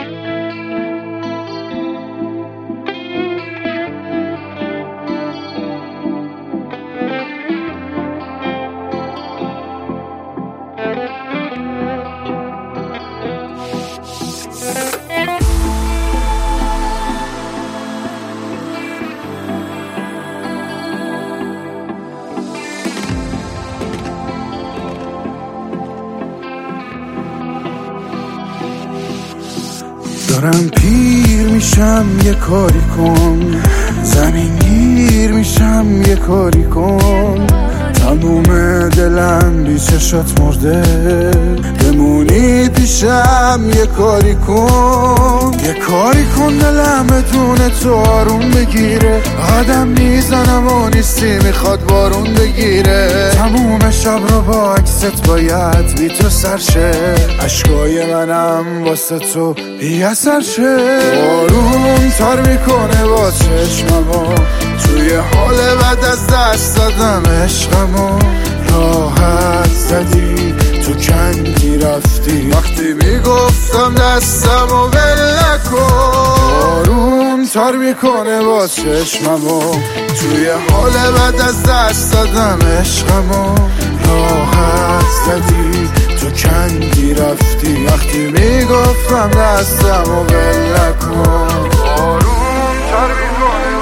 دارم پیر میشم یه کاری کن، زمین گیر میشم یه کاری کن، تموم دلم بی چشات مرده، بمونی پیشم یه کاری کن، یه کاری کن دلم بدون تو آروم بگیره، آدم میزنم و نیستی میخواد بارون بگیره، تموم شب رو با عکست باید بی تو سرشه، عشقای منم واسه تو بی اثر شه، بارون تر میکنه با چشممو، توی حال بعد از دست دادم عشقمو، راحت زدی تو کندی رفتی، وقتی میگفتم دستمو ول نکن، بارون تر میکنه با چشممو، توی حال بعد از دست دادم عشقمو، راحت زدی تو کندی رفتی، وقتی میگفتم دستمو ول نکن، بارون تر میکنه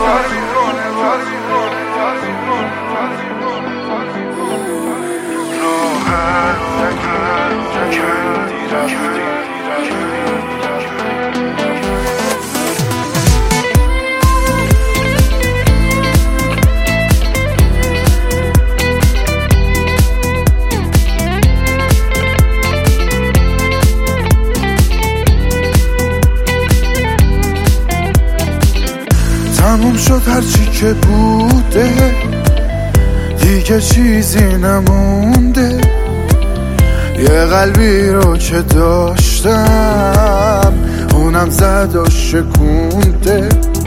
تموم شد هرچی که بوده، دیگه چیزی نمونده، یه قلبی رو که داشتم اونم زد و شکونده،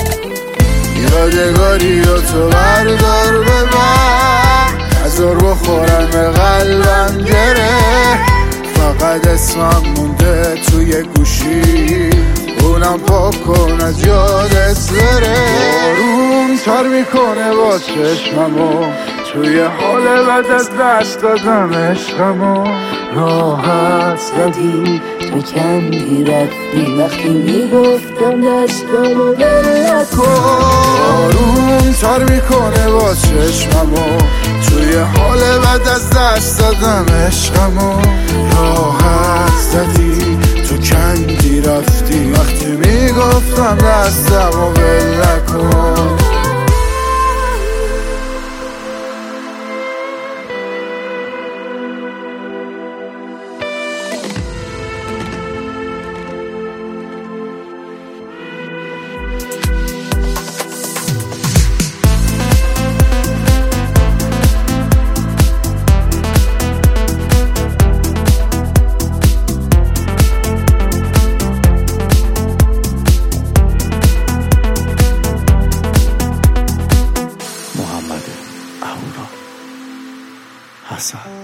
یادگاری و تو بردار ببر، نذار بخورم به قلبم گره، فقط اسمم مونده توی گوشی، اونم پاک کن از یادت بره، بارون تر میکنه با چشممو، توی حال بعد از دست دادم عشقمو، راحت زدی تو کندی رفتی، وقتی میگفتم دستمو ول نکن، بارون تر میکنه با چشممو، توی حال بعد از دست دادم عشقمو، راحت زدی تو کندی رفتی، وقتی میگفتم دستمو ول نکن. حسن